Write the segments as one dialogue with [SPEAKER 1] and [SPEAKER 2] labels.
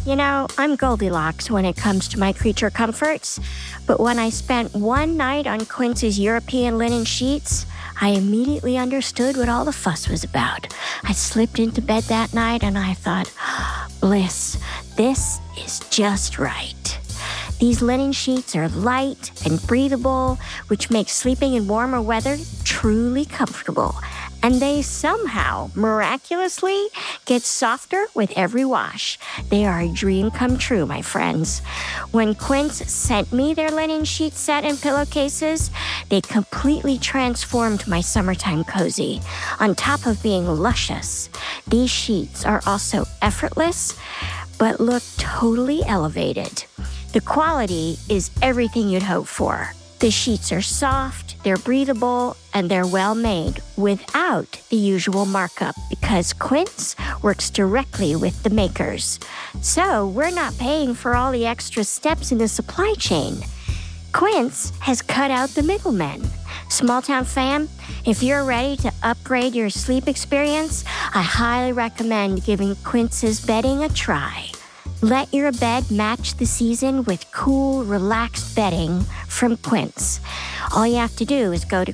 [SPEAKER 1] I'm Goldilocks when it comes to my creature comforts, but when I spent one night on Quince's European linen sheets, I immediately understood what all the fuss was about. I slipped into bed that night and I thought, bliss, this is just right. These linen sheets are light and breathable, which makes sleeping in warmer weather truly comfortable. And they somehow, miraculously, get softer with every wash. They are a dream come true, my friends. When Quince sent me their linen sheet set and pillowcases, they completely transformed my summertime cozy. On top of being luscious, these sheets are also effortless, but look totally elevated. The quality is everything you'd hope for. The sheets are soft, they're breathable, and they're well made without the usual markup because Quince works directly with the makers. So we're not paying for all the extra steps in the supply chain. Quince has cut out the middlemen. Small Town fam, if you're ready to upgrade your sleep experience, I highly recommend giving Quince's bedding a try. Let your bed match the season with cool, relaxed bedding from Quince. All you have to do is go to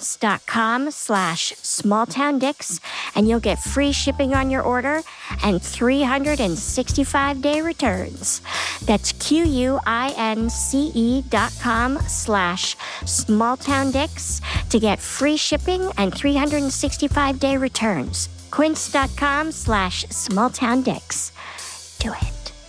[SPEAKER 1] quince.com/smalltowndicks and you'll get free shipping on your order and 365-day returns. That's QUINCE.com/smalltowndicks to get free shipping and 365-day returns. Quince.com/smalltowndicks. Do it.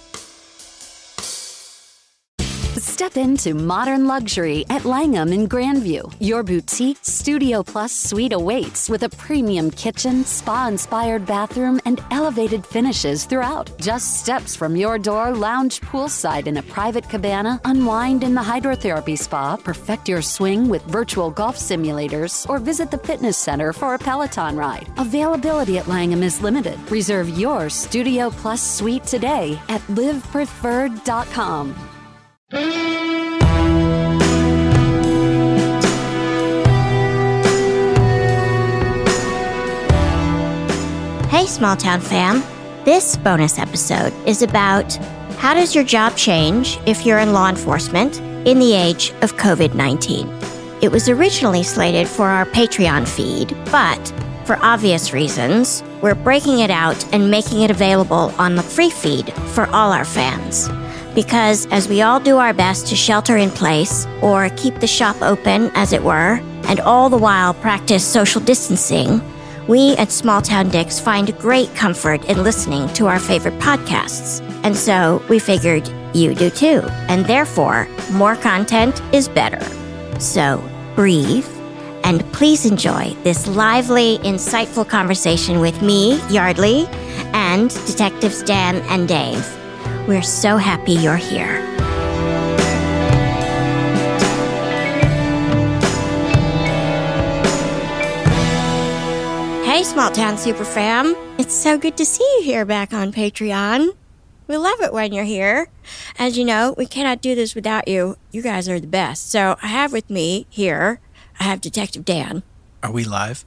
[SPEAKER 2] Step into modern luxury at Langham in Grandview. Your boutique Studio Plus suite awaits with a premium kitchen, spa-inspired bathroom, and elevated finishes throughout. Just steps from your door, lounge poolside in a private cabana, unwind in the hydrotherapy spa, perfect your swing with virtual golf simulators, or visit the fitness center for a Peloton ride. Availability at Langham is limited. Reserve your Studio Plus suite today at livepreferred.com.
[SPEAKER 1] Hey, Small Town fam. This bonus episode is about how does your job change if you're in law enforcement in the age of COVID-19. It was originally slated for our Patreon feed, but for obvious reasons, we're breaking it out and making it available on the free feed for all our fans. Because as we all do our best to shelter in place, or keep the shop open, as it were, and all the while practice social distancing, we at Small Town Dicks find great comfort in listening to our favorite podcasts. And so we figured you do too. And therefore, more content is better. So breathe, and please enjoy this lively, insightful conversation with me, Yardley, and Detectives Dan and Dave. We're so happy you're here. Hey, Small Town Superfam. It's so good to see you here back on Patreon. We love it when you're here. As you know, we cannot do this without you. You guys are the best. So I have with me here, I have Detective Dan.
[SPEAKER 3] Are we live?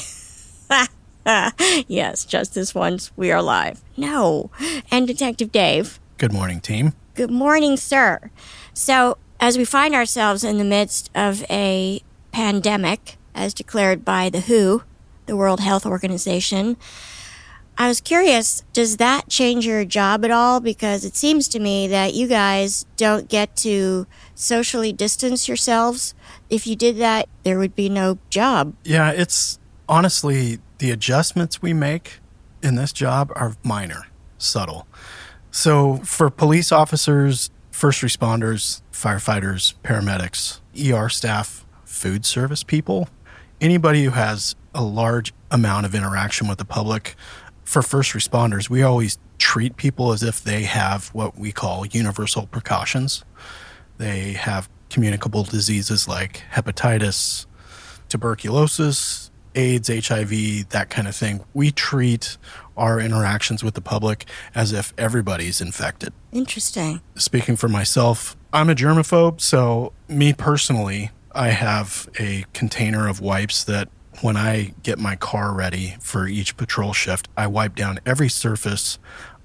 [SPEAKER 1] Yes, just this once, we are live. No. And Detective Dave.
[SPEAKER 3] Good morning, team.
[SPEAKER 1] Good morning, sir. So, as we find ourselves in the midst of a pandemic, as declared by the WHO, the World Health Organization, I was curious, does that change your job at all? Because it seems to me that you guys don't get to socially distance yourselves. If you did that, there would be no job.
[SPEAKER 3] Yeah, it's honestly, the adjustments we make in this job are minor, subtle. So for police officers, first responders, firefighters, paramedics, ER staff, food service people, anybody who has a large amount of interaction with the public, for first responders, we always treat people as if they have what we call universal precautions. They have communicable diseases like hepatitis, tuberculosis, AIDS, HIV, that kind of thing. We treat our interactions with the public as if everybody's infected.
[SPEAKER 1] Interesting.
[SPEAKER 3] Speaking for myself, I'm a germaphobe, so me personally, I have a container of wipes that when I get my car ready for each patrol shift, I wipe down every surface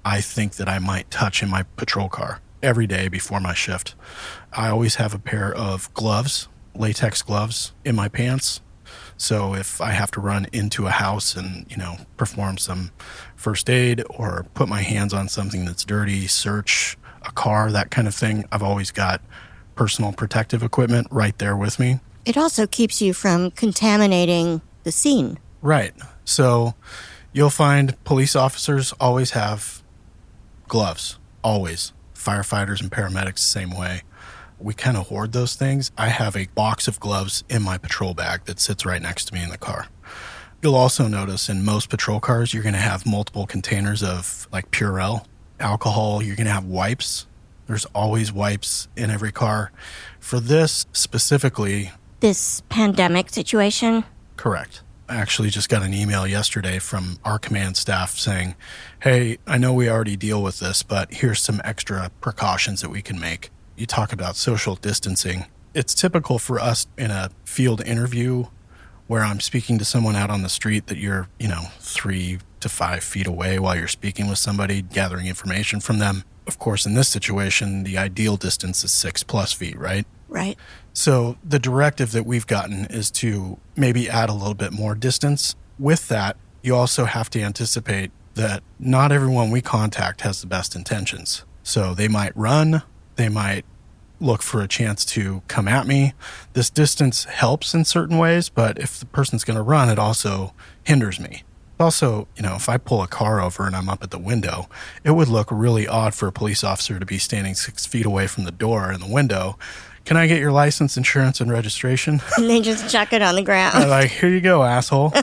[SPEAKER 3] I think that I might touch in my patrol car every day before my shift. I always have a pair of gloves, latex gloves, in my pants. So if I have to run into a house and, perform some first aid or put my hands on something that's dirty, search a car, that kind of thing, I've always got personal protective equipment right there with me.
[SPEAKER 1] It also keeps you from contaminating the scene.
[SPEAKER 3] Right. So you'll find police officers always have gloves, always. Firefighters and paramedics the same way. We kind of hoard those things. I have a box of gloves in my patrol bag that sits right next to me in the car. You'll also notice in most patrol cars, you're going to have multiple containers of like Purell, alcohol. You're going to have wipes. There's always wipes in every car. For this specifically...
[SPEAKER 1] This pandemic situation?
[SPEAKER 3] Correct. I actually just got an email yesterday from our command staff saying, hey, I know we already deal with this, but here's some extra precautions that we can make. You talk about social distancing. It's typical for us in a field interview where I'm speaking to someone out on the street that you're, 3 to 5 feet away while you're speaking with somebody, gathering information from them. Of course, in this situation, the ideal distance is 6+ feet, right?
[SPEAKER 1] Right.
[SPEAKER 3] So the directive that we've gotten is to maybe add a little bit more distance. With that, you also have to anticipate that not everyone we contact has the best intentions. So they might run, they might look for a chance to come at me. This distance helps in certain ways, but if the person's going to run, it also hinders me. Also, if I pull a car over and I'm up at the window, it would look really odd for a police officer to be standing 6 feet away from the door in the window. Can I get your license, insurance, and registration?
[SPEAKER 1] And they just chuck it on the ground.
[SPEAKER 3] I'm like, here you go, asshole.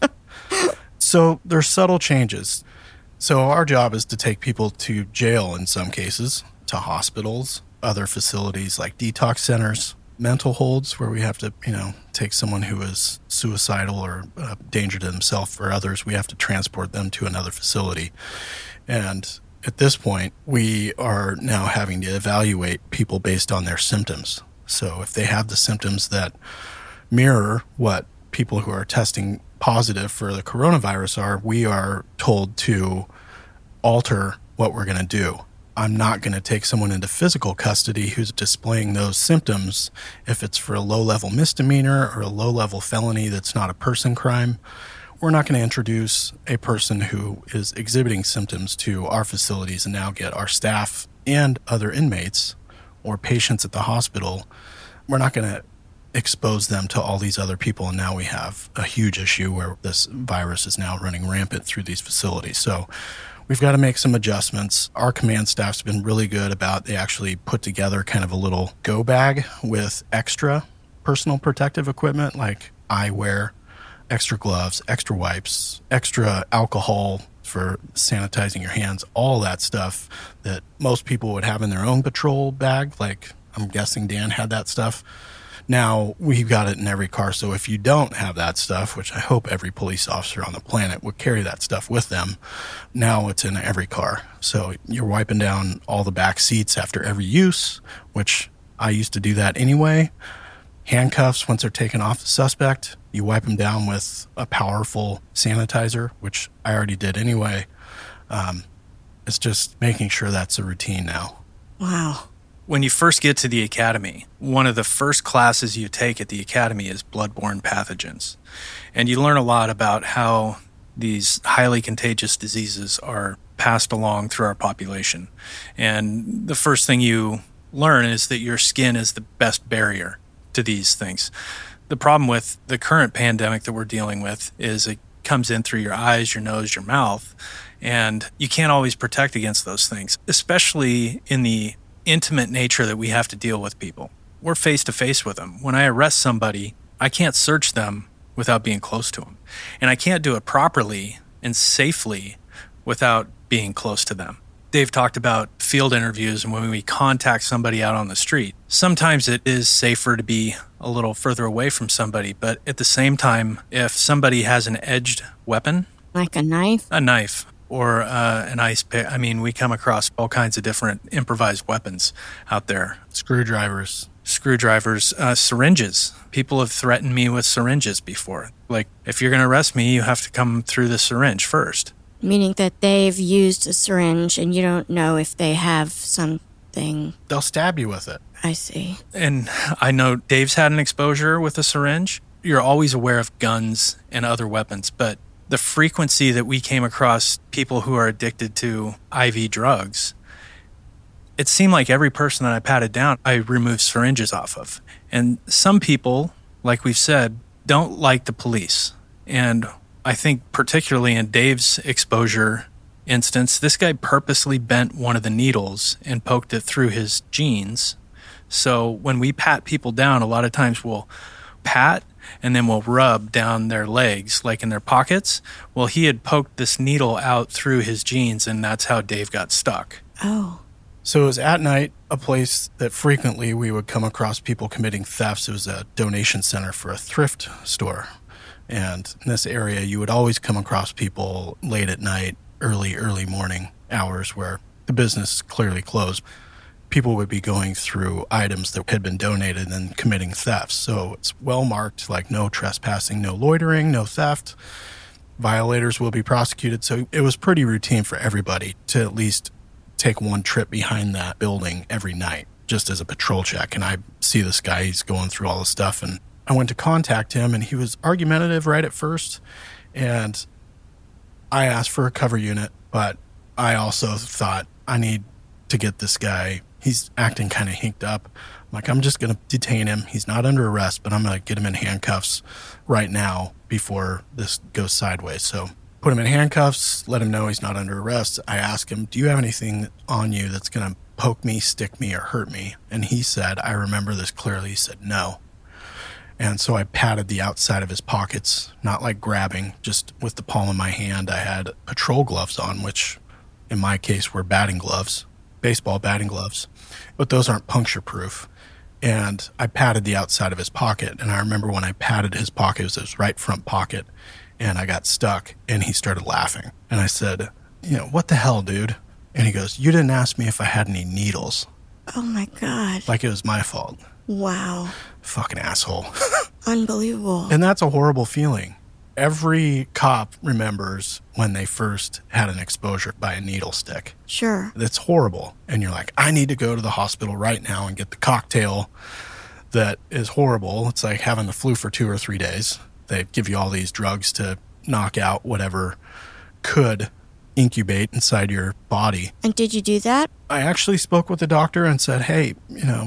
[SPEAKER 3] So there's subtle changes. So our job is to take people to jail in some cases, to hospitals, other facilities like detox centers, mental holds where we have to, take someone who is suicidal or a danger to themselves or others. We have to transport them to another facility. And at this point, we are now having to evaluate people based on their symptoms. So if they have the symptoms that mirror what people who are testing positive for the coronavirus are, we are told to alter what we're going to do. I'm not going to take someone into physical custody who's displaying those symptoms if it's for a low-level misdemeanor or a low-level felony that's not a person crime. We're not going to introduce a person who is exhibiting symptoms to our facilities and now get our staff and other inmates or patients at the hospital. We're not going to expose them to all these other people, and now we have a huge issue where this virus is now running rampant through these facilities. So we've got to make some adjustments. Our command staff's been really good about, they actually put together kind of a little go bag with extra personal protective equipment like eyewear, extra gloves, extra wipes, extra alcohol for sanitizing your hands, all that stuff that most people would have in their own patrol bag. Like, I'm guessing Dan had that stuff. Now, we've got it in every car, so if you don't have that stuff, which I hope every police officer on the planet would carry that stuff with them, now it's in every car. So you're wiping down all the back seats after every use, which I used to do that anyway. Handcuffs, once they're taken off the suspect, you wipe them down with a powerful sanitizer, which I already did anyway. It's just making sure that's a routine now.
[SPEAKER 1] Wow.
[SPEAKER 4] When you first get to the academy, one of the first classes you take at the academy is bloodborne pathogens. And you learn a lot about how these highly contagious diseases are passed along through our population. And the first thing you learn is that your skin is the best barrier to these things. The problem with the current pandemic that we're dealing with is it comes in through your eyes, your nose, your mouth, and you can't always protect against those things, especially in the intimate nature that we have to deal with people. We're face to face with them. When I arrest somebody, I can't search them without being close to them. And I can't do it properly and safely without being close to them. Dave talked about field interviews and when we contact somebody out on the street. Sometimes it is safer to be a little further away from somebody, but at the same time, if somebody has an edged weapon,
[SPEAKER 1] like a knife?
[SPEAKER 4] A knife. Or an ice pick. I mean, we come across all kinds of different improvised weapons out there.
[SPEAKER 3] Screwdrivers,
[SPEAKER 4] syringes. People have threatened me with syringes before. Like, if you're going to arrest me, you have to come through the syringe first.
[SPEAKER 1] Meaning that they've used a syringe and you don't know if they have something.
[SPEAKER 3] They'll stab you with it.
[SPEAKER 1] I see.
[SPEAKER 4] And I know Dave's had an exposure with a syringe. You're always aware of guns and other weapons, but the frequency that we came across people who are addicted to IV drugs, it seemed like every person that I patted down, I removed syringes off of. And some people, like we've said, don't like the police. And I think particularly in Dave's exposure instance, this guy purposely bent one of the needles and poked it through his jeans. So when we pat people down, a lot of times we'll pat and then we'll rub down their legs, like in their pockets. Well, he had poked this needle out through his jeans, and that's how Dave got stuck.
[SPEAKER 1] Oh.
[SPEAKER 3] So it was at night, a place that frequently we would come across people committing thefts. It was a donation center for a thrift store. And in this area, you would always come across people late at night, early morning hours where the business is clearly closed. People would be going through items that had been donated and committing thefts. So it's well marked, like no trespassing, no loitering, no theft. Violators will be prosecuted. So it was pretty routine for everybody to at least take one trip behind that building every night, just as a patrol check. And I see this guy, he's going through all this stuff. And I went to contact him, and he was argumentative right at first. And I asked for a cover unit, but I also thought I need to get this guy. He's acting kind of hinked up. I'm like, I'm just going to detain him. He's not under arrest, but I'm going to get him in handcuffs right now before this goes sideways. So put him in handcuffs, let him know he's not under arrest. I asked him, do you have anything on you that's going to poke me, stick me, or hurt me? And he said, I remember this clearly. He said, no. And so I patted the outside of his pockets, not like grabbing, just with the palm of my hand. I had patrol gloves on, which in my case were batting gloves, baseball batting gloves, but those aren't puncture proof. And I patted the outside of his pocket. And I remember when I patted his pocket, it was his right front pocket, and I got stuck, and he started laughing. And I said, what the hell, dude? And he goes, you didn't ask me if I had any needles.
[SPEAKER 1] Oh my God.
[SPEAKER 3] Like it was my fault.
[SPEAKER 1] Wow.
[SPEAKER 3] Fucking asshole.
[SPEAKER 1] Unbelievable.
[SPEAKER 3] And that's a horrible feeling. Every cop remembers when they first had an exposure by a needle stick.
[SPEAKER 1] Sure.
[SPEAKER 3] That's horrible. And you're like, I need to go to the hospital right now and get the cocktail that is horrible. It's like having the flu for 2 or 3 days. They give you all these drugs to knock out whatever could incubate inside your body.
[SPEAKER 1] And did you do that?
[SPEAKER 3] I actually spoke with the doctor and said, hey,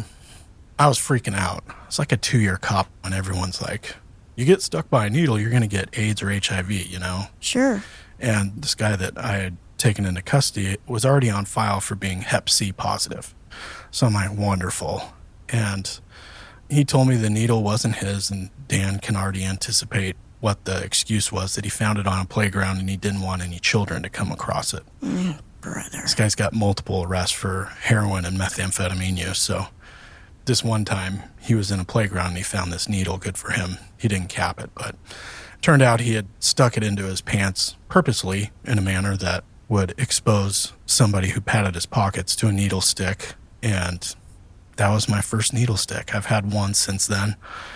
[SPEAKER 3] I was freaking out. It's like a 2-year cop when everyone's like, you get stuck by a needle, you're going to get AIDS or HIV,
[SPEAKER 1] Sure.
[SPEAKER 3] And this guy that I had taken into custody was already on file for being Hep C positive. So I'm like, wonderful. And he told me the needle wasn't his, and Dan can already anticipate what the excuse was, that he found it on a playground and he didn't want any children to come across it.
[SPEAKER 1] Brother.
[SPEAKER 3] This guy's got multiple arrests for heroin and methamphetamine use, so this one time he was in a playground and he found this needle. Good for him. He didn't cap it, but it turned out he had stuck it into his pants purposely in a manner that would expose somebody who patted his pockets to a needle stick. And that was my first needle stick. I've had one since then.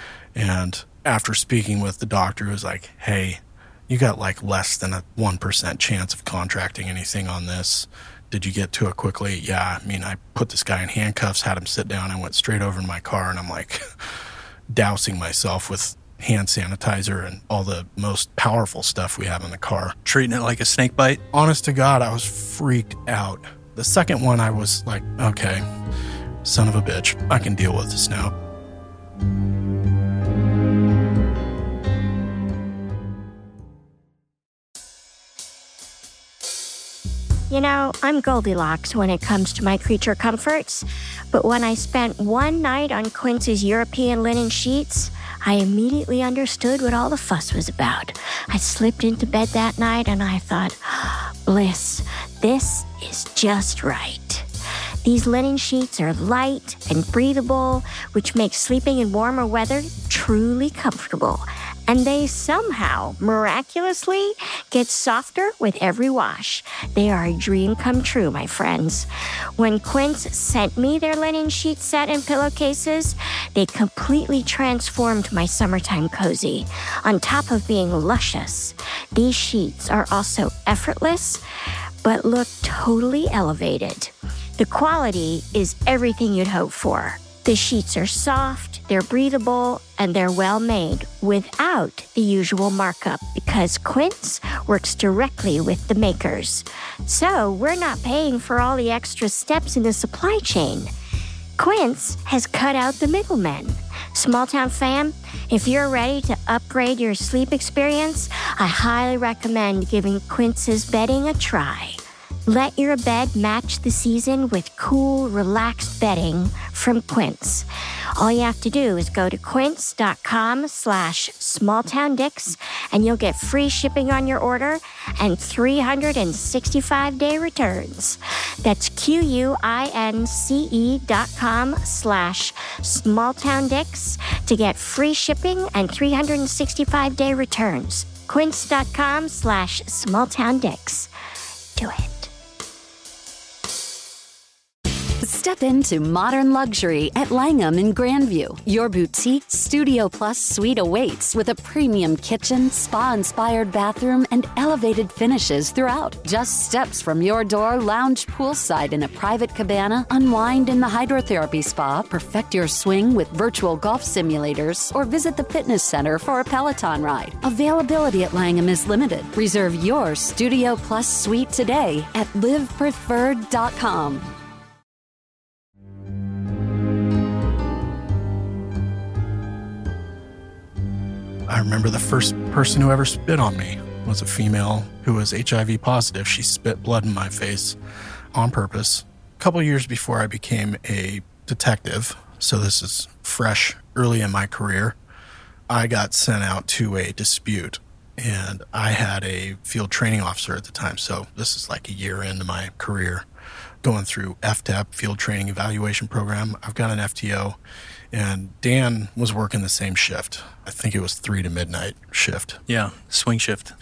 [SPEAKER 3] And after speaking with the doctor, who was like, hey, you got like less than a 1% chance of contracting anything on this. Did you get to it quickly? Yeah. I put this guy in handcuffs, had him sit down. I went straight over in my car, and I'm like dousing myself with hand sanitizer and all the most powerful stuff we have in the car.
[SPEAKER 4] Treating it like a snake bite?
[SPEAKER 3] Honest to God, I was freaked out. The second one, I was like, okay, son of a bitch, I can deal with this now.
[SPEAKER 1] I'm Goldilocks when it comes to my creature comforts, but when I spent one night on Quince's European linen sheets, I immediately understood what all the fuss was about. I slipped into bed that night and I thought, bliss, this is just right. These linen sheets are light and breathable, which makes sleeping in warmer weather truly comfortable. And they somehow, miraculously, get softer with every wash. They are a dream come true, my friends. When Quince sent me their linen sheet set and pillowcases, they completely transformed my summertime cozy. On top of being luscious, these sheets are also effortless, but look totally elevated. The quality is everything you'd hope for. The sheets are soft, they're breathable, and they're well made without the usual markup because Quince works directly with the makers. So we're not paying for all the extra steps in the supply chain. Quince has cut out the middlemen. Small Town fam, if you're ready to upgrade your sleep experience, I highly recommend giving Quince's bedding a try. Let your bed match the season with cool, relaxed bedding from Quince. All you have to do is go to quince.com/smalltowndicks and you'll get free shipping on your order and 365-day returns. That's QUINCE.com/smalltowndicks to get free shipping and 365-day returns. Quince.com/smalltowndicks. Do it.
[SPEAKER 2] Step into modern luxury at Langham in Grandview. Your boutique Studio Plus suite awaits with a premium kitchen, spa-inspired bathroom, and elevated finishes throughout. Just steps from your door, lounge poolside in a private cabana, unwind in the hydrotherapy spa, perfect your swing with virtual golf simulators, or visit the fitness center for a Peloton ride. Availability at Langham is limited. Reserve your Studio Plus suite today at livepreferred.com.
[SPEAKER 3] I remember the first person who ever spit on me was a female who was HIV positive. She spit blood in my face on purpose. A couple of years before I became a detective, so this is fresh early in my career, I got sent out to a dispute. And I had a field training officer at the time, so this is like a year into my career, going through FTEP, Field Training Evaluation Program. I've got an FTO. And Dan was working the same shift. I think it was 3 to midnight shift.
[SPEAKER 4] Yeah, swing shift.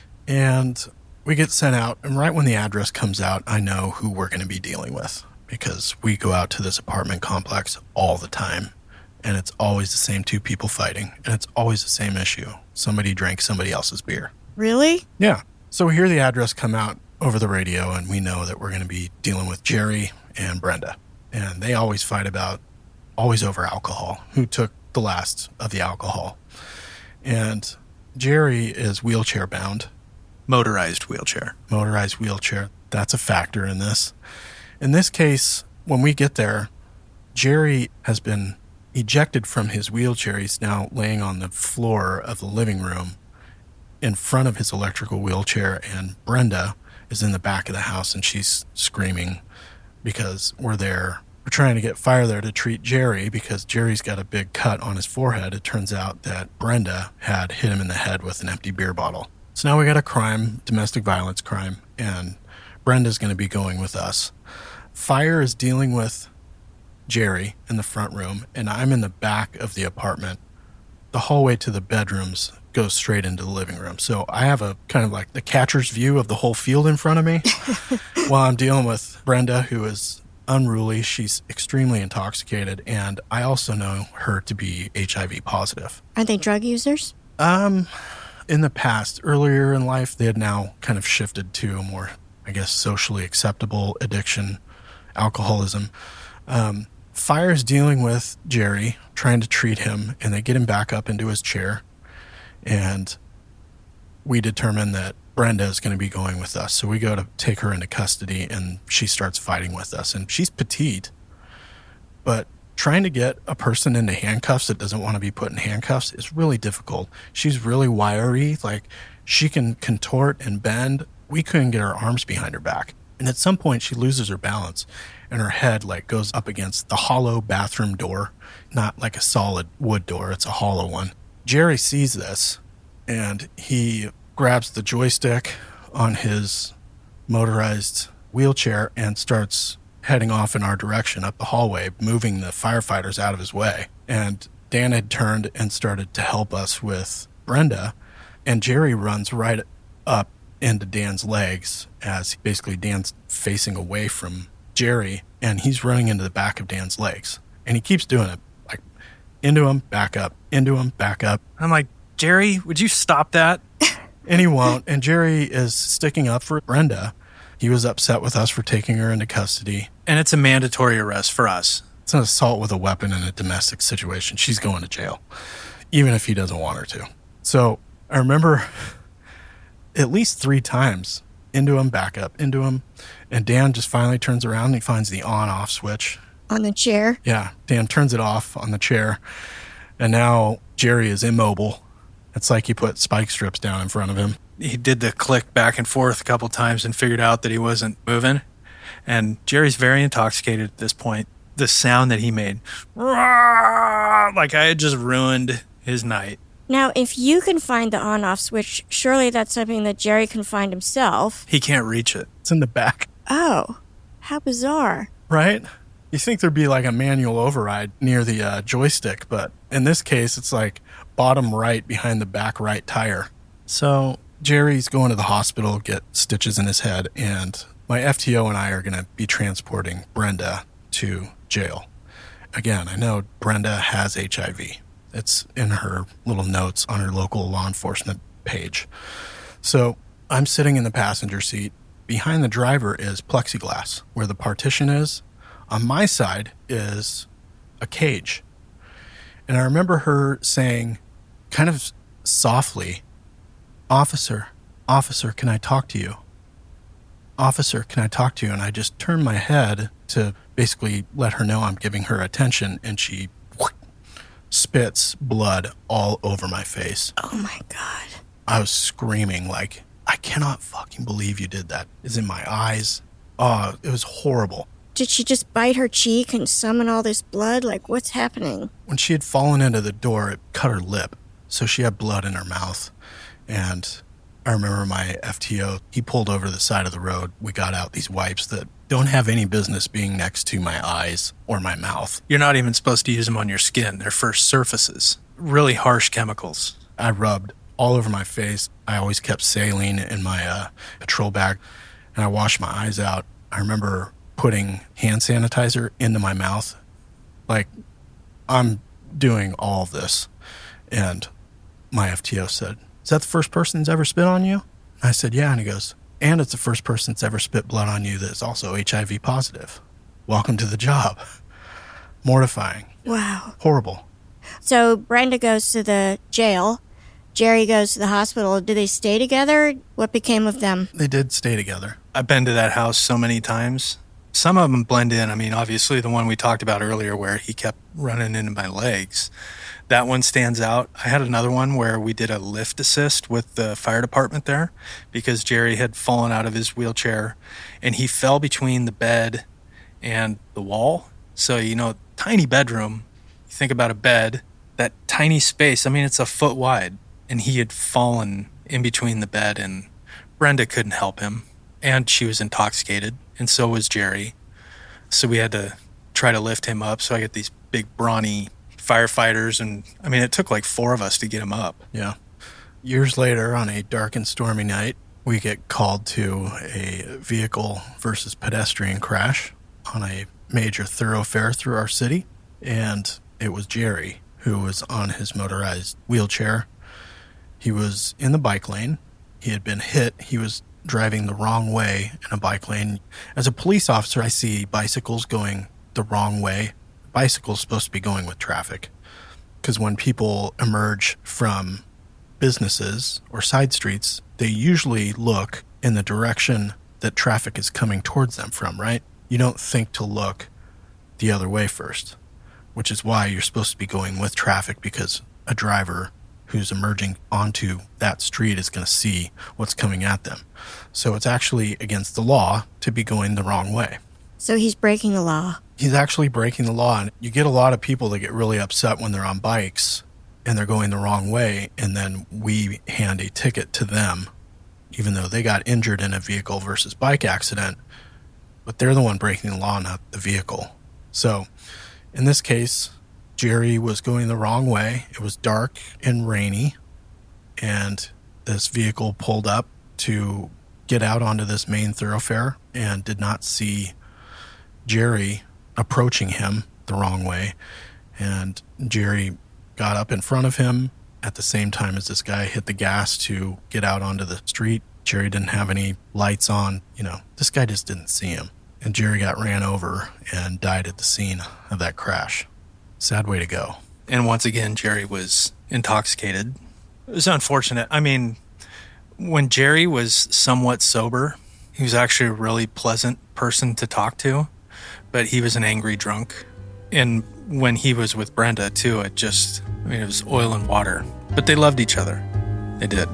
[SPEAKER 3] And we get sent out, and right when the address comes out, I know who we're going to be dealing with because we go out to this apartment complex all the time, and it's always the same two people fighting, and it's always the same issue. Somebody drank somebody else's beer.
[SPEAKER 5] Really?
[SPEAKER 3] Yeah. So we hear the address come out over the radio, and we know that we're going to be dealing with Jerry and Brenda. And they always fight about always over alcohol, who took the last of the alcohol. And Jerry is wheelchair bound.
[SPEAKER 4] Motorized wheelchair.
[SPEAKER 3] Motorized wheelchair. That's a factor in this. In this case, when we get there, Jerry has been ejected from his wheelchair. He's now laying on the floor of the living room in front of his electrical wheelchair, and Brenda is in the back of the house, and she's screaming because we're there. We're trying to get fire there to treat Jerry because Jerry's got a big cut on his forehead. It turns out that Brenda had hit him in the head with an empty beer bottle. So now we got a crime, domestic violence crime, and Brenda's going to be going with us. Fire is dealing with Jerry in the front room, and I'm in the back of the apartment. The hallway to the bedrooms goes straight into the living room. So I have a kind of like the catcher's view of the whole field in front of me while I'm dealing with Brenda, who is unruly. She's extremely intoxicated, and I also know her to be HIV positive.
[SPEAKER 5] Are they drug users?
[SPEAKER 3] In the past, earlier in life, they had now kind of shifted to a more, I guess, socially acceptable addiction, alcoholism. Fire's dealing with Jerry, trying to treat him, and they get him back up into his chair, and we determine that Brenda is going to be going with us. So we go to take her into custody, and she starts fighting with us. And she's petite, but trying to get a person into handcuffs that doesn't want to be put in handcuffs is really difficult. She's really wiry. Like, she can contort and bend. We couldn't get her arms behind her back. And at some point, she loses her balance, and her head goes up against the hollow bathroom door. Not like a solid wood door. It's a hollow one. Jerry sees this, and he grabs the joystick on his motorized wheelchair and starts heading off in our direction up the hallway, moving the firefighters out of his way. And Dan had turned and started to help us with Brenda, and Jerry runs right up into Dan's legs as basically Dan's facing away from Jerry, and he's running into the back of Dan's legs. And he keeps doing it, like into him, back up, into him, back up.
[SPEAKER 4] I'm like, Jerry, would you stop that?
[SPEAKER 3] And he won't. And Jerry is sticking up for Brenda. He was upset with us for taking her into custody.
[SPEAKER 4] And it's a mandatory arrest for us.
[SPEAKER 3] It's an assault with a weapon in a domestic situation. She's going to jail, even if he doesn't want her to. So I remember at least 3 times, into him, back up, into him. And Dan just finally turns around and he finds the on-off switch.
[SPEAKER 1] On the chair?
[SPEAKER 3] Yeah, Dan turns it off on the chair. And now Jerry is immobile. It's like he put spike strips down in front of him.
[SPEAKER 4] He did the click back and forth a couple times and figured out that he wasn't moving. And Jerry's very intoxicated at this point. The sound that he made, like I had just ruined his night.
[SPEAKER 1] Now, if you can find the on-off switch, surely that's something that Jerry can find himself.
[SPEAKER 4] He can't reach it.
[SPEAKER 3] It's in the back.
[SPEAKER 1] Oh, how bizarre.
[SPEAKER 3] Right? You think there'd be like a manual override near the joystick, but in this case, it's like bottom right behind the back right tire. So Jerry's going to the hospital, get stitches in his head, and my FTO and I are going to be transporting Brenda to jail. Again, I know Brenda has HIV. It's in her little notes on her local law enforcement page. So I'm sitting in the passenger seat. Behind the driver is plexiglass, where the partition is. On my side is a cage. And I remember her saying, kind of softly, Officer, can I talk to you? Officer, can I talk to you? And I just turned my head to basically let her know I'm giving her attention, and she spits blood all over my face.
[SPEAKER 1] Oh my God.
[SPEAKER 3] I was screaming like, I cannot fucking believe you did that. It's in my eyes. Oh, it was horrible.
[SPEAKER 1] Did she just bite her cheek and summon all this blood? Like, what's happening?
[SPEAKER 3] When she had fallen into the door, it cut her lip. So she had blood in her mouth. And I remember my FTO, he pulled over to the side of the road. We got out these wipes that don't have any business being next to my eyes or my mouth.
[SPEAKER 4] You're not even supposed to use them on your skin. They're for surfaces. Really harsh chemicals.
[SPEAKER 3] I rubbed all over my face. I always kept saline in my patrol bag, and I washed my eyes out. I remember putting hand sanitizer into my mouth. Like, I'm doing all of this. And my FTO said, is that the first person that's ever spit on you? And I said, yeah. And he goes, and it's the first person that's ever spit blood on you that's also HIV positive. Welcome to the job. Mortifying.
[SPEAKER 1] Wow.
[SPEAKER 3] Horrible.
[SPEAKER 1] So Brenda goes to the jail. Jerry goes to the hospital. Do they stay together? What became of them?
[SPEAKER 3] They did stay together.
[SPEAKER 4] I've been to that house so many times. Some of them blend in. I mean, obviously the one we talked about earlier where he kept running into my legs. That one stands out. I had another one where we did a lift assist with the fire department there because Jerry had fallen out of his wheelchair and he fell between the bed and the wall. So, you know, tiny bedroom, you think about a bed, that tiny space, I mean, it's a foot wide, and he had fallen in between the bed and Brenda couldn't help him. And she was intoxicated, and so was Jerry. So we had to try to lift him up. So I get these big brawny firefighters, and I mean, it took like 4 of us to get him up.
[SPEAKER 3] Yeah. Years later, on a dark and stormy night, we get called to a vehicle versus pedestrian crash on a major thoroughfare through our city. And it was Jerry who was on his motorized wheelchair. He was in the bike lane. He had been hit. He was driving the wrong way in a bike lane. As a police officer, I see bicycles going the wrong way. Bicycles supposed to be going with traffic, because when people emerge from businesses or side streets, they usually look in the direction that traffic is coming towards them from, right? You don't think to look the other way first, which is why you're supposed to be going with traffic, because a driver who's emerging onto that street is going to see what's coming at them. So it's actually against the law to be going the wrong way.
[SPEAKER 1] So he's breaking the law.
[SPEAKER 3] He's actually breaking the law. And you get a lot of people that get really upset when they're on bikes and they're going the wrong way, and then we hand a ticket to them, even though they got injured in a vehicle versus bike accident, but they're the one breaking the law, not the vehicle. So in this case, Jerry was going the wrong way. It was dark and rainy, and this vehicle pulled up to get out onto this main thoroughfare and did not see Jerry approaching him the wrong way. And Jerry got up in front of him at the same time as this guy hit the gas to get out onto the street. Jerry didn't have any lights on. This guy just didn't see him. And Jerry got ran over and died at the scene of that crash. Sad way to go.
[SPEAKER 4] And once again, Jerry was intoxicated. It was unfortunate. I mean, when Jerry was somewhat sober, he was actually a really pleasant person to talk to, but he was an angry drunk. And when he was with Brenda, too, it was oil and water. But they loved each other. They did.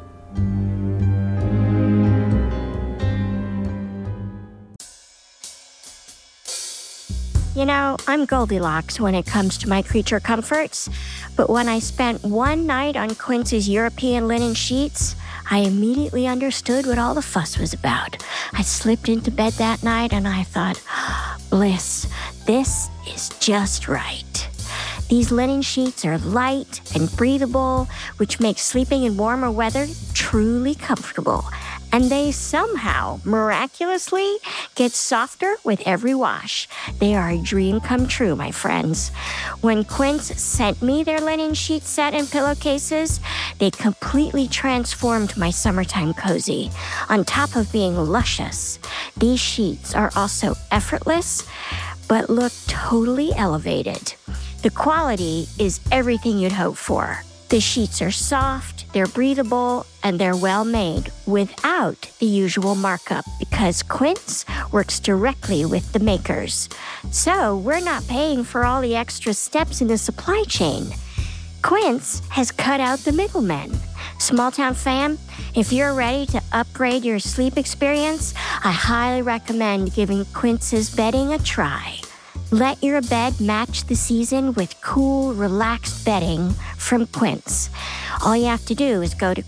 [SPEAKER 1] I'm Goldilocks when it comes to my creature comforts, but when I spent one night on Quince's European linen sheets, I immediately understood what all the fuss was about. I slipped into bed that night and I thought, bliss, this is just right. These linen sheets are light and breathable, which makes sleeping in warmer weather truly comfortable. And they somehow, miraculously, get softer with every wash. They are a dream come true, my friends. When Quince sent me their linen sheet set and pillowcases, they completely transformed my summertime cozy. On top of being luscious, these sheets are also effortless, but look totally elevated. The quality is everything you'd hope for. The sheets are soft, they're breathable, and they're well made without the usual markup because Quince works directly with the makers. So we're not paying for all the extra steps in the supply chain. Quince has cut out the middlemen. Small Town fam, if you're ready to upgrade your sleep experience, I highly recommend giving Quince's bedding a try. Let your bed match the season with cool, relaxed bedding from Quince. All you have to do is go to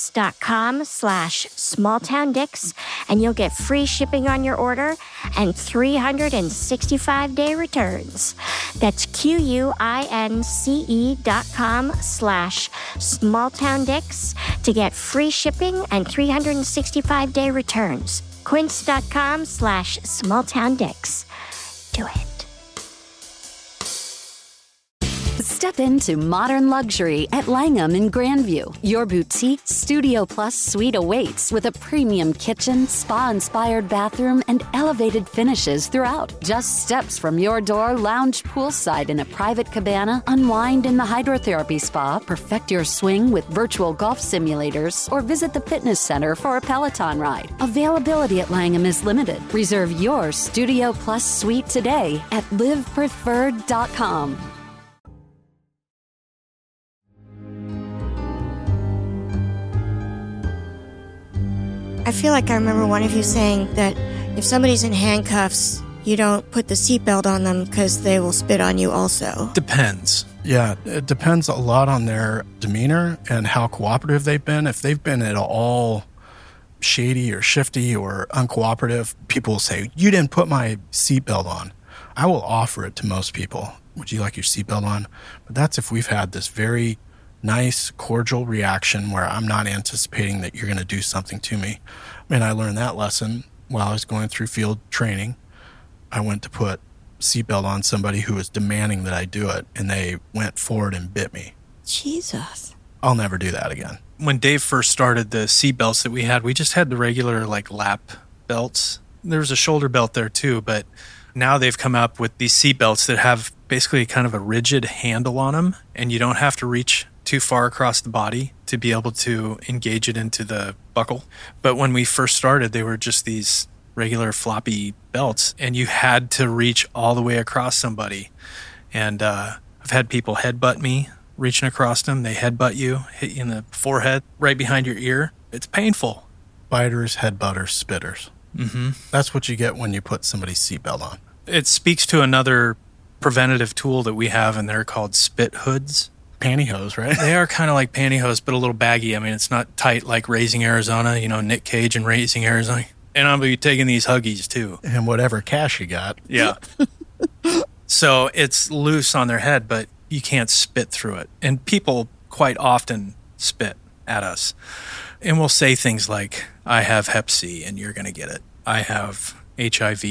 [SPEAKER 1] quince.com/smalltowndicks and you'll get free shipping on your order and 365-day returns. That's QUINCE.com/smalltowndicks to get free shipping and 365-day returns. Quince.com/smalltowndicks. Do it.
[SPEAKER 2] Step into modern luxury at Langham in Grandview. Your boutique Studio Plus suite awaits with a premium kitchen, spa-inspired bathroom, and elevated finishes throughout. Just steps from your door, lounge poolside in a private cabana, unwind in the hydrotherapy spa, perfect your swing with virtual golf simulators, or visit the fitness center for a Peloton ride. Availability at Langham is limited. Reserve your Studio Plus suite today at livepreferred.com.
[SPEAKER 1] I feel like I remember one of you saying that if somebody's in handcuffs, you don't put the seatbelt on them because they will spit on you also.
[SPEAKER 4] Depends.
[SPEAKER 3] Yeah, it depends a lot on their demeanor and how cooperative they've been. If they've been at all shady or shifty or uncooperative, people will say, you didn't put my seatbelt on. I will offer it to most people. Would you like your seatbelt on? But that's if we've had this very nice, cordial reaction where I'm not anticipating that you're going to do something to me. I mean, I learned that lesson while I was going through field training. I went to put seatbelt on somebody who was demanding that I do it, and they went forward and bit me.
[SPEAKER 1] Jesus.
[SPEAKER 3] I'll never do that again.
[SPEAKER 4] When Dave first started the seat belts that we just had the regular lap belts. There was a shoulder belt there too, but now they've come up with these seat belts that have basically kind of a rigid handle on them, and you don't have to reach too far across the body to be able to engage it into the buckle. But when we first started, they were just these regular floppy belts, and you had to reach all the way across somebody. And I've had people headbutt me reaching across them. They headbutt you, hit you in the forehead, right behind your ear. It's painful.
[SPEAKER 3] Biters, headbutters, spitters.
[SPEAKER 4] Mm-hmm.
[SPEAKER 3] That's what you get when you put somebody's seatbelt on.
[SPEAKER 4] It speaks to another preventative tool that we have, and they're called spit hoods.
[SPEAKER 3] Pantyhose, right?
[SPEAKER 4] They are kind of like pantyhose, but a little baggy. I mean, it's not tight like Raising Arizona, Nick Cage and Raising Arizona. And I'll be taking these Huggies too.
[SPEAKER 3] And whatever cash you got.
[SPEAKER 4] Yeah. So it's loose on their head, but you can't spit through it. And people quite often spit. at us. And we'll say things like, I have Hep C and you're going to get it. I have HIV.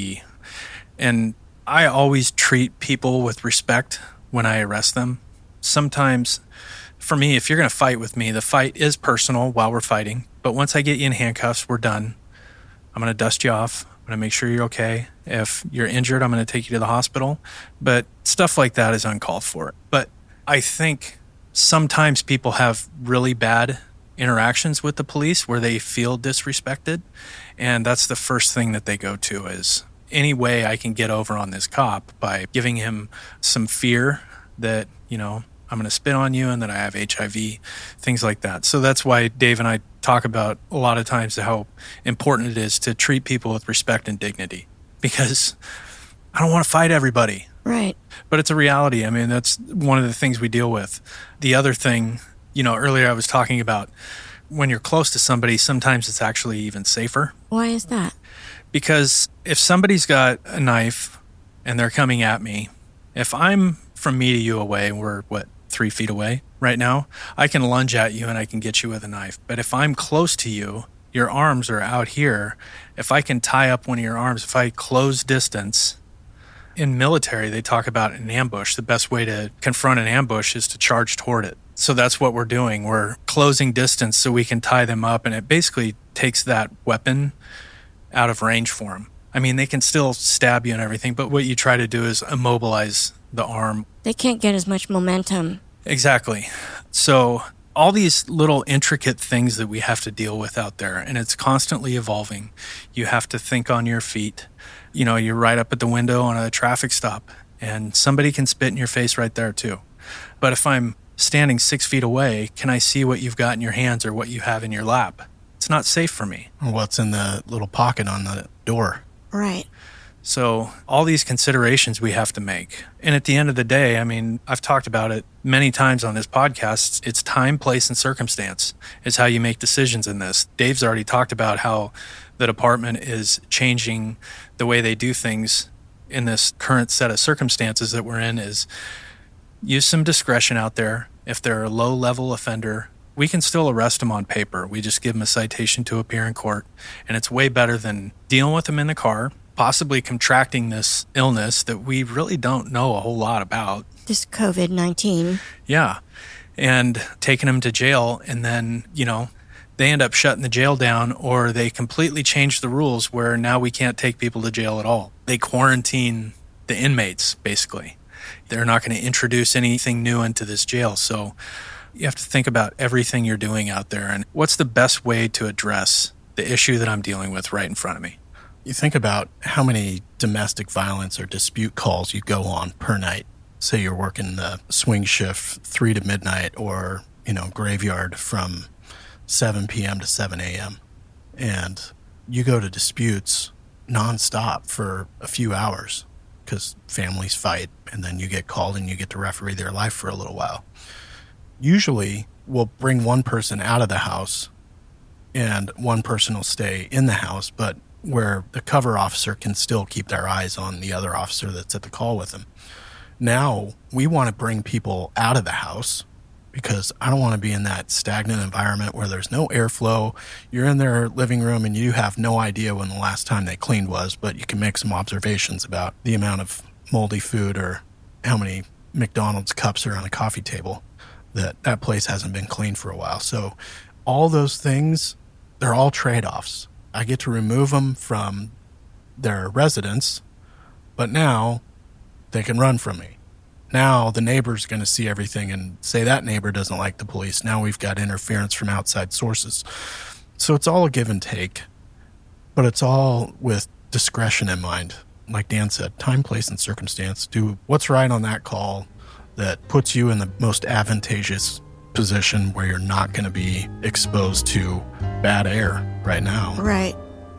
[SPEAKER 4] And I always treat people with respect when I arrest them. Sometimes, for me, if you're going to fight with me, the fight is personal while we're fighting. But once I get you in handcuffs, we're done. I'm going to dust you off. I'm going to make sure you're okay. If you're injured, I'm going to take you to the hospital. But stuff like that is uncalled for. But I think sometimes people have really bad interactions with the police where they feel disrespected. And that's the first thing that they go to is any way I can get over on this cop by giving him some fear that, I'm going to spit on you and that I have HIV, things like that. So that's why Dave and I talk about a lot of times how important it is to treat people with respect and dignity, because I don't want to fight everybody.
[SPEAKER 1] Right.
[SPEAKER 4] But it's a reality. I mean, that's one of the things we deal with. The other thing, earlier I was talking about when you're close to somebody, sometimes it's actually even safer.
[SPEAKER 1] Why is that?
[SPEAKER 4] Because if somebody's got a knife and they're coming at me, if I'm from me to you away, we're 3 feet away right now, I can lunge at you and I can get you with a knife. But if I'm close to you, your arms are out here. If I can tie up one of your arms, if I close distance, in military, they talk about an ambush. The best way to confront an ambush is to charge toward it. So that's what we're doing. We're closing distance so we can tie them up, and it basically takes that weapon out of range for them. I mean, they can still stab you and everything, but what you try to do is immobilize the arm.
[SPEAKER 1] They can't get as much momentum.
[SPEAKER 4] Exactly. So all these little intricate things that we have to deal with out there, and it's constantly evolving. You have to think on your feet. You're right up at the window on a traffic stop, and somebody can spit in your face right there too. But if I'm standing 6 feet away, can I see what you've got in your hands or what you have in your lap? It's not safe for me.
[SPEAKER 3] Or what's in the little pocket on the door.
[SPEAKER 1] Right.
[SPEAKER 4] So all these considerations we have to make. And at the end of the day, I mean, I've talked about it many times on this podcast. It's time, place, and circumstance is how you make decisions in this. Dave's already talked about how the department is changing the way they do things in this current set of circumstances that we're in, is use some discretion out there. If they're a low-level offender, we can still arrest them on paper. We just give them a citation to appear in court. And it's way better than dealing with them in the car, possibly contracting this illness that we really don't know a whole lot about.
[SPEAKER 1] This COVID-19.
[SPEAKER 4] Yeah. And taking them to jail, and then, they end up shutting the jail down, or they completely change the rules where now we can't take people to jail at all. They quarantine the inmates, basically. They're not going to introduce anything new into this jail. So you have to think about everything you're doing out there and what's the best way to address the issue that I'm dealing with right in front of me.
[SPEAKER 3] You think about how many domestic violence or dispute calls you go on per night. Say you're working the swing shift 3 to midnight, or, graveyard from 7 p.m. to 7 a.m. And you go to disputes nonstop for a few hours because families fight, and then you get called and you get to referee their life for a little while. Usually we'll bring one person out of the house and one person will stay in the house, but where the cover officer can still keep their eyes on the other officer that's at the call with them. Now we want to bring people out of the house because I don't want to be in that stagnant environment where there's no airflow. You're in their living room and you have no idea when the last time they cleaned was, but you can make some observations about the amount of moldy food or how many McDonald's cups are on a coffee table, that place hasn't been cleaned for a while. So all those things, they're all trade-offs. I get to remove them from their residence, but now they can run from me. Now the neighbor's going to see everything and say that neighbor doesn't like the police. Now we've got interference from outside sources. So it's all a give and take, but it's all with discretion in mind. Like Dan said, time, place, and circumstance. Do what's right on that call that puts you in the most advantageous position where you're not going to be exposed to bad air right now.
[SPEAKER 1] Right.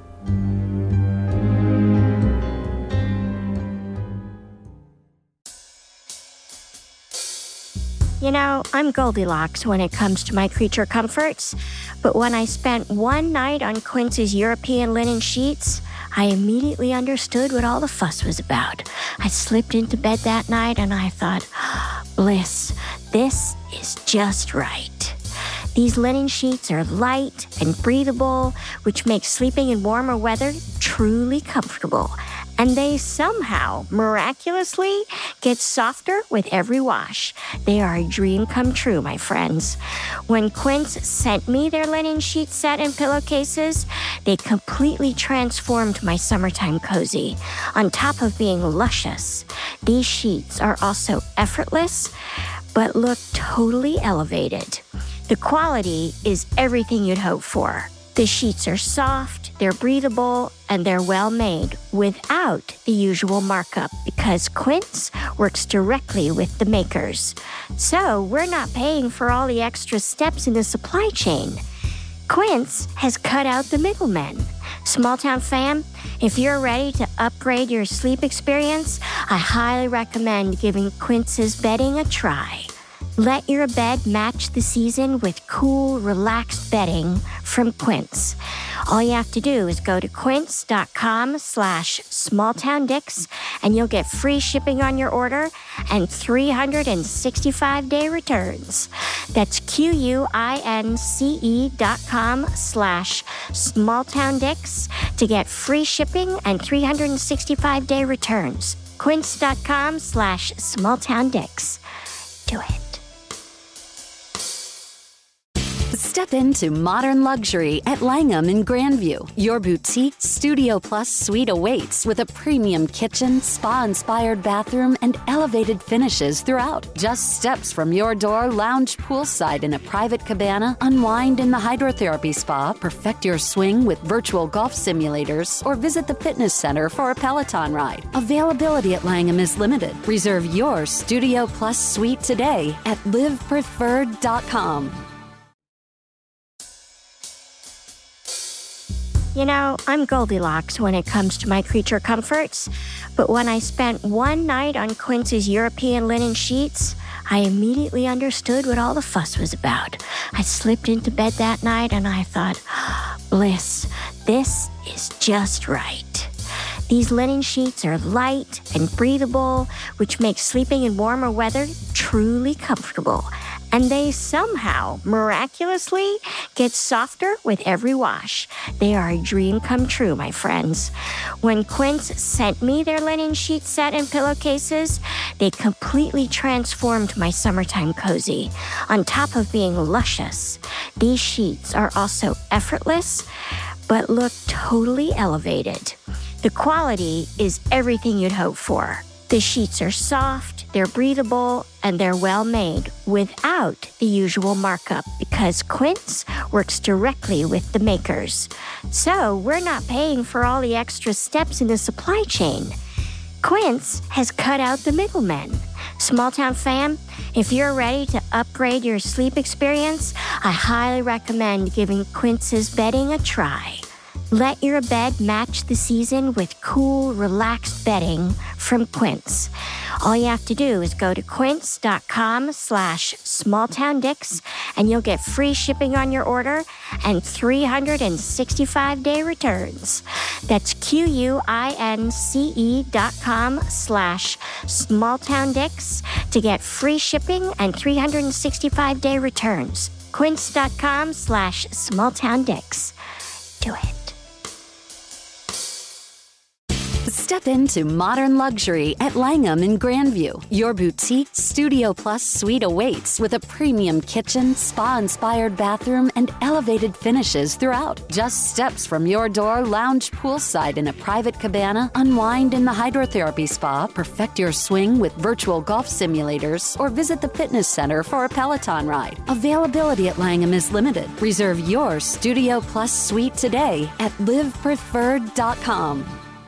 [SPEAKER 1] I'm Goldilocks when it comes to my creature comforts, but when I spent one night on Quince's European linen sheets, I immediately understood what all the fuss was about. I slipped into bed that night and I thought, bliss, this is just right. These linen sheets are light and breathable, which makes sleeping in warmer weather truly comfortable. And they somehow, miraculously, get softer with every wash. They are a dream come true, my friends. When Quince sent me their linen sheet set and pillowcases, they completely transformed my summertime cozy. On top of being luscious, these sheets are also effortless, but look totally elevated. The quality is everything you'd hope for. The sheets are soft, they're breathable, and they're well made without the usual markup because Quince works directly with the makers. So we're not paying for all the extra steps in the supply chain. Quince has cut out the middlemen. Small Town fam, if you're ready to upgrade your sleep experience, I highly recommend giving Quince's bedding a try. Let your bed match the season with cool, relaxed bedding from Quince. All you have to do is go to quince.com/smalltowndicks and you'll get free shipping on your order and 365-day returns. That's QUINCE.com/smalltowndicks to get free shipping and 365-day returns. Quince.com/smalltowndicks. Do it.
[SPEAKER 2] Step into modern luxury at Langham in Grandview. Your boutique Studio Plus suite awaits with a premium kitchen, spa-inspired bathroom, and elevated finishes throughout. Just steps from your door, lounge poolside in a private cabana, unwind in the hydrotherapy spa, perfect your swing with virtual golf simulators, or visit the fitness center for a Peloton ride. Availability at Langham is limited. Reserve your Studio Plus suite today at livepreferred.com.
[SPEAKER 1] You know, I'm Goldilocks when it comes to my creature comforts, but when I spent one night on Quince's European linen sheets, I immediately understood what all the fuss was about. I slipped into bed that night and I thought, bliss, this is just right. These linen sheets are light and breathable, which makes sleeping in warmer weather truly comfortable. And they somehow, miraculously, get softer with every wash. They are a dream come true, my friends. When Quince sent me their linen sheet set and pillowcases, they completely transformed my summertime cozy. On top of being luscious, these sheets are also effortless, but look totally elevated. The quality is everything you'd hope for. The sheets are soft, they're breathable, and they're well made without the usual markup because Quince works directly with the makers. So we're not paying for all the extra steps in the supply chain. Quince has cut out the middlemen. Small Town fam, if you're ready to upgrade your sleep experience, I highly recommend giving Quince's bedding a try. Let your bed match the season with cool, relaxed bedding from Quince. All you have to do is go to quince.com/smalltowndicks and you'll get free shipping on your order and 365-day returns. That's QUINCE.com/smalltowndicks to get free shipping and 365-day returns. Quince.com/smalltowndicks. Do it.
[SPEAKER 2] Step into modern luxury at Langham in Grandview. Your boutique Studio Plus suite awaits with a premium kitchen, spa-inspired bathroom, and elevated finishes throughout. Just steps from your door, lounge poolside in a private cabana, unwind in the hydrotherapy spa, perfect your swing with virtual golf simulators, or visit the fitness center for a Peloton ride. Availability at Langham is limited. Reserve your Studio Plus suite today at livepreferred.com.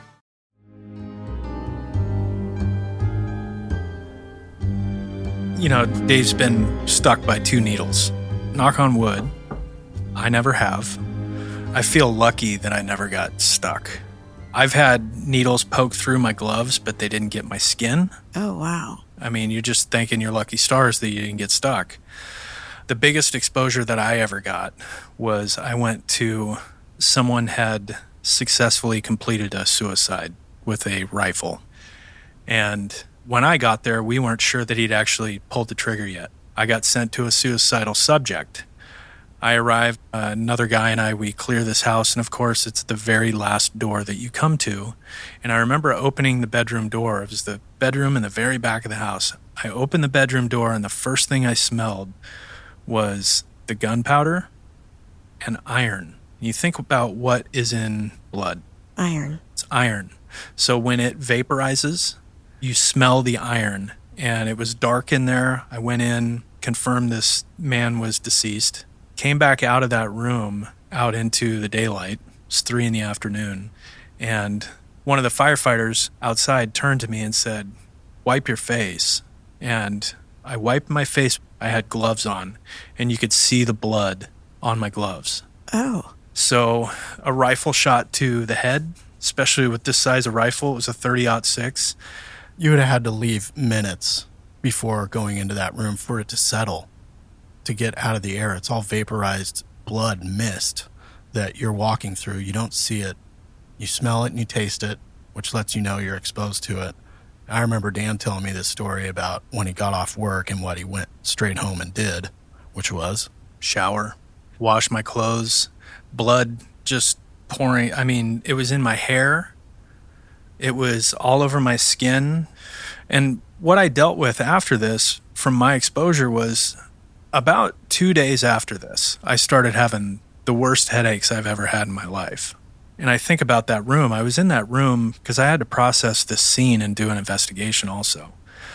[SPEAKER 4] You know, Dave's been stuck by 2 needles. Knock on wood, I never have. I feel lucky that I never got stuck. I've had needles poke through my gloves, but they didn't get my skin.
[SPEAKER 5] Oh, wow.
[SPEAKER 4] I mean, you're just thanking your lucky stars that you didn't get stuck. The biggest exposure that I ever got was I went to someone had successfully completed a suicide with a rifle. And when I got there, we weren't sure that he'd actually pulled the trigger yet. I got sent to a suicidal subject. I arrived, another guy and we clear this house, and of course it's the very last door that you come to. And I remember opening the bedroom door. It was the bedroom in the very back of the house. I opened the bedroom door, and the first thing I smelled was the gunpowder and iron. You think about what is in blood.
[SPEAKER 1] Iron.
[SPEAKER 4] It's iron. So when it vaporizes, you smell the iron. And it was dark in there. I went in, confirmed this man was deceased, came back out of that room, out into the daylight. It was 3 p.m. And one of the firefighters outside turned to me and said, "Wipe your face." And I wiped my face. I had gloves on, and you could see the blood on my gloves.
[SPEAKER 1] Oh.
[SPEAKER 4] So a rifle shot to the head, especially with this size of rifle, it was a 30-06.
[SPEAKER 3] You would have had to leave minutes before going into that room for it to settle, to get out of the air. It's all vaporized blood mist that you're walking through. You don't see it. You smell it and you taste it, which lets you know you're exposed to it. I remember Dan telling me this story about when he got off work and what he went straight home and did, which was
[SPEAKER 4] shower, wash my clothes, blood just pouring. I mean, it was in my hair. It was all over my skin. And what I dealt with after this from my exposure was about 2 days after this, I started having the worst headaches I've ever had in my life. And I think about that room. I was in that room because I had to process this scene and do an investigation also.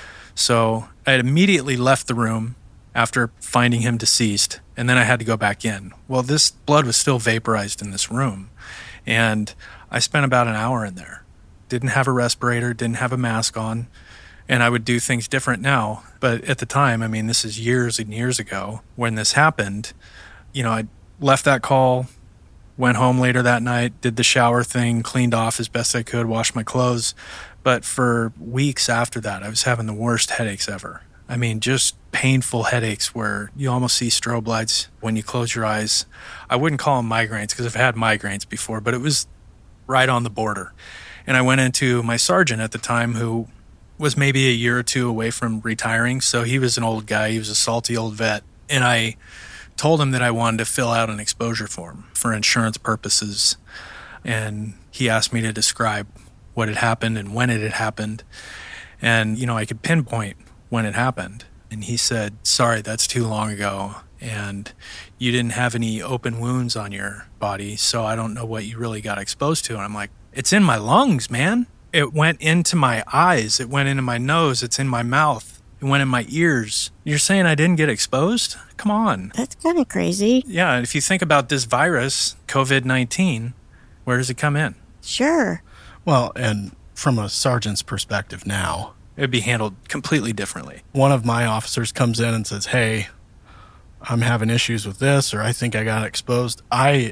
[SPEAKER 4] So I had immediately left the room after finding him deceased, and then I had to go back in. Well, this blood was still vaporized in this room, and I spent about an hour in there. Didn't have a respirator, didn't have a mask on, and I would do things different now. But at the time, I mean, this is years and years ago when this happened, you know, I left that call, went home later that night, did the shower thing, cleaned off as best I could, washed my clothes. But for weeks after that, I was having the worst headaches ever. I mean, just painful headaches where you almost see strobe lights when you close your eyes. I wouldn't call them migraines because I've had migraines before, but it was right on the border. And I went into my sergeant at the time, who was maybe a year or two away from retiring. So he was an old guy. He was a salty old vet. And I told him that I wanted to fill out an exposure form for insurance purposes. And he asked me to describe what had happened and when it had happened. And, you know, I could pinpoint when it happened. And he said, "Sorry, that's too long ago. And you didn't have any open wounds on your body, so I don't know what you really got exposed to." And I'm like, "It's in my lungs, man. It went into my eyes. It went into my nose. It's in my mouth. It went in my ears. You're saying I didn't get exposed? Come on."
[SPEAKER 1] That's kind of crazy.
[SPEAKER 4] Yeah, if you think about this virus, COVID-19, where does it come in?
[SPEAKER 1] Sure.
[SPEAKER 3] Well, and from a sergeant's perspective now,
[SPEAKER 4] It'd be handled completely differently.
[SPEAKER 3] one of my officers comes in and says, "Hey, I'm having issues with this," or "I think I got exposed."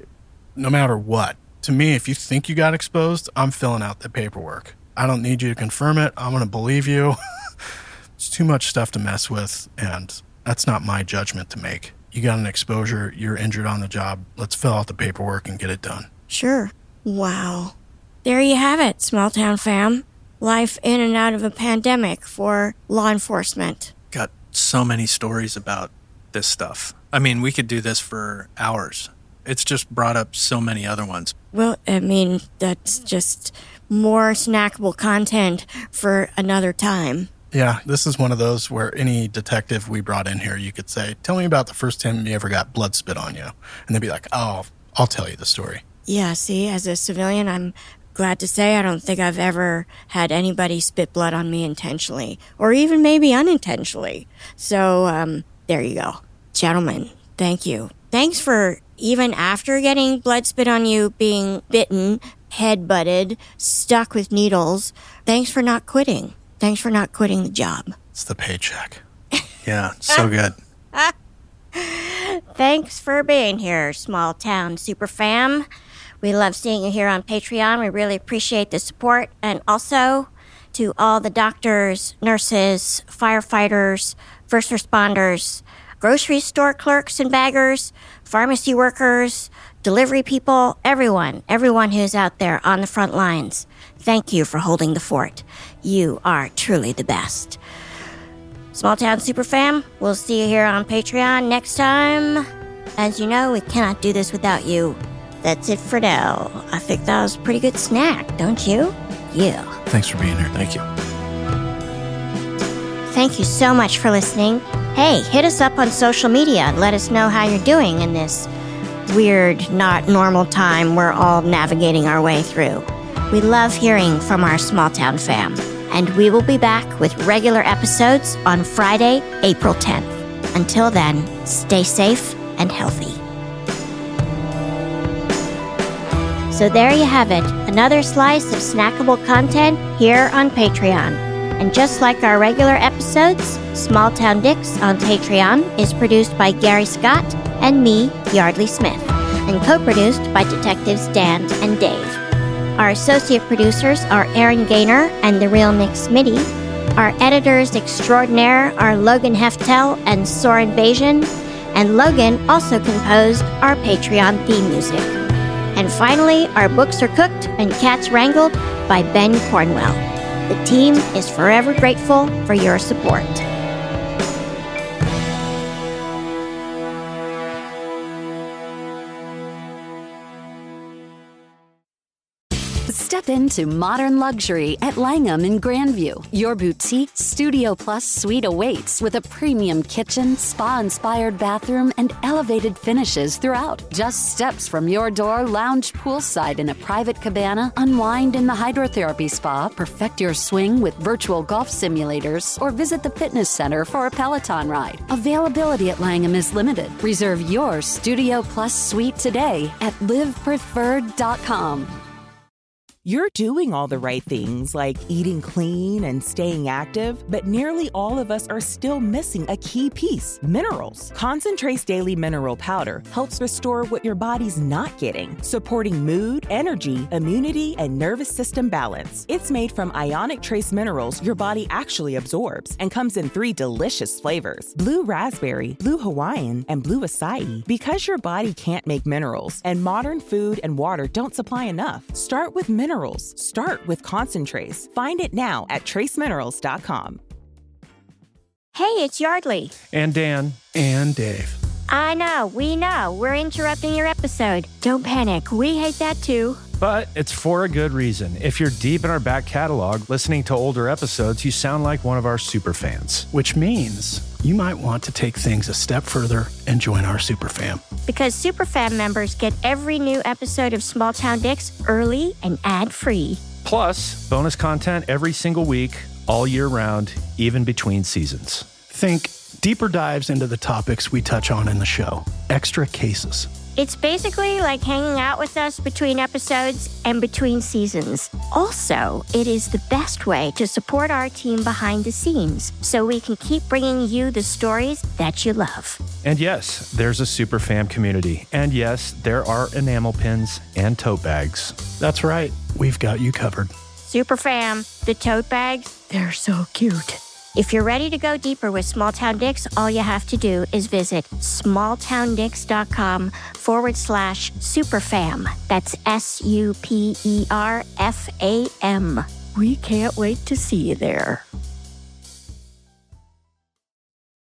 [SPEAKER 3] No matter what, to me, if you think you got exposed, I'm filling out the paperwork. I don't need you to confirm it. I'm going to believe you. It's too much stuff to mess with, and that's not my judgment to make. You got an exposure, you're injured on the job. Let's fill out the paperwork and get it done.
[SPEAKER 1] Sure. Wow. There you have it, small town fam. Life in and out of a pandemic for law enforcement.
[SPEAKER 4] Got so many stories about this stuff. I mean, we could do this for hours. It's just brought up so many other ones.
[SPEAKER 1] Well, I mean, that's just more snackable content for another time.
[SPEAKER 3] Yeah, this is one of those where any detective we brought in here, you could say, "Tell me about the first time you ever got blood spit on you." And they'd be like, "Oh, I'll tell you the story."
[SPEAKER 1] Yeah, see, as a civilian, I'm glad to say I don't think I've ever had anybody spit blood on me intentionally, or even maybe unintentionally. So, there you go. Gentlemen, thank you. Thanks for, even after getting blood spit on you, being bitten, head-butted, stuck with needles, thanks for not quitting. Thanks for not quitting the job.
[SPEAKER 3] It's the paycheck.
[SPEAKER 4] Yeah, so good.
[SPEAKER 1] Thanks for being here, small town super fam. We love seeing you here on Patreon. We really appreciate the support. And also to all the doctors, nurses, firefighters, first responders, grocery store clerks and baggers, pharmacy workers, delivery people, everyone who's out there on the front lines. Thank you for holding the fort. You are truly the best. Small Town Super Fam, we'll see you here on Patreon next time. as you know, we cannot do this without you. That's it for now. I think that was a pretty good snack, don't you? Yeah.
[SPEAKER 3] Thanks for being here.
[SPEAKER 4] Thank you.
[SPEAKER 1] Thank you so much for listening. Hey, hit us up on social media and let us know how you're doing in this weird, not normal time we're all navigating our way through. We love hearing from our small town fam. And we will be back with regular episodes on Friday, April 10th. Until then, stay safe and healthy. So there you have it, another slice of snackable content here on Patreon. And just like our regular episodes, Small Town Dicks on Patreon is produced by Gary Scott and me, Yardley Smith, and co-produced by Detectives Dan and Dave. Our associate producers are Aaron Gaynor and The Real Nick Smitty. Our editors extraordinaire are Logan Heftel and Soren Bajan, and Logan also composed our Patreon theme music. And finally, our books are cooked and cats wrangled by Ben Cornwell. The team is forever grateful for your support.
[SPEAKER 2] Step into modern luxury at Langham in Grandview. Your boutique Studio Plus suite awaits with a premium kitchen, spa-inspired bathroom, and elevated finishes throughout. Just steps from your door, lounge poolside in a private cabana, unwind in the hydrotherapy spa, perfect your swing with virtual golf simulators, or visit the fitness center for a Peloton ride. Availability at Langham is limited. Reserve your Studio Plus suite today at livepreferred.com.
[SPEAKER 5] You're doing all the right things, like eating clean and staying active, but nearly all of us are still missing a key piece: minerals. Concentrate's Daily Mineral Powder helps restore what your body's not getting, supporting mood, energy, immunity, and nervous system balance. It's made from ionic trace minerals your body actually absorbs and comes in 3 delicious flavors: blue raspberry, blue Hawaiian, and blue acai. Because your body can't make minerals, and modern food and water don't supply enough, start with minerals. Start with Concentrace. Find it now at traceminerals.com.
[SPEAKER 1] Hey, it's Yardley.
[SPEAKER 6] And Dan.
[SPEAKER 3] And Dave.
[SPEAKER 1] I know, we know. We're interrupting your episode. Don't panic. We hate that too.
[SPEAKER 6] But it's for a good reason. If you're deep in our back catalog, listening to older episodes, you sound like one of our super fans.
[SPEAKER 3] Which means you might want to take things a step further and join our super fam.
[SPEAKER 1] Because super fam members get every new episode of Small Town Dicks early and ad-free.
[SPEAKER 6] Plus, bonus content every single week, all year round, even between seasons.
[SPEAKER 3] Think deeper dives into the topics we touch on in the show. Extra cases.
[SPEAKER 1] It's basically like hanging out with us between episodes and between seasons. Also, it is the best way to support our team behind the scenes so we can keep bringing you the stories that you love.
[SPEAKER 6] And yes, there's a super fam community. And yes, there are enamel pins and tote bags.
[SPEAKER 3] That's right. We've got you covered.
[SPEAKER 1] Super fam, the tote bags, they're so cute. If you're ready to go deeper with Small Town Dicks, all you have to do is visit smalltowndicks.com/superfam. That's SUPERFAM. We can't wait to see you there.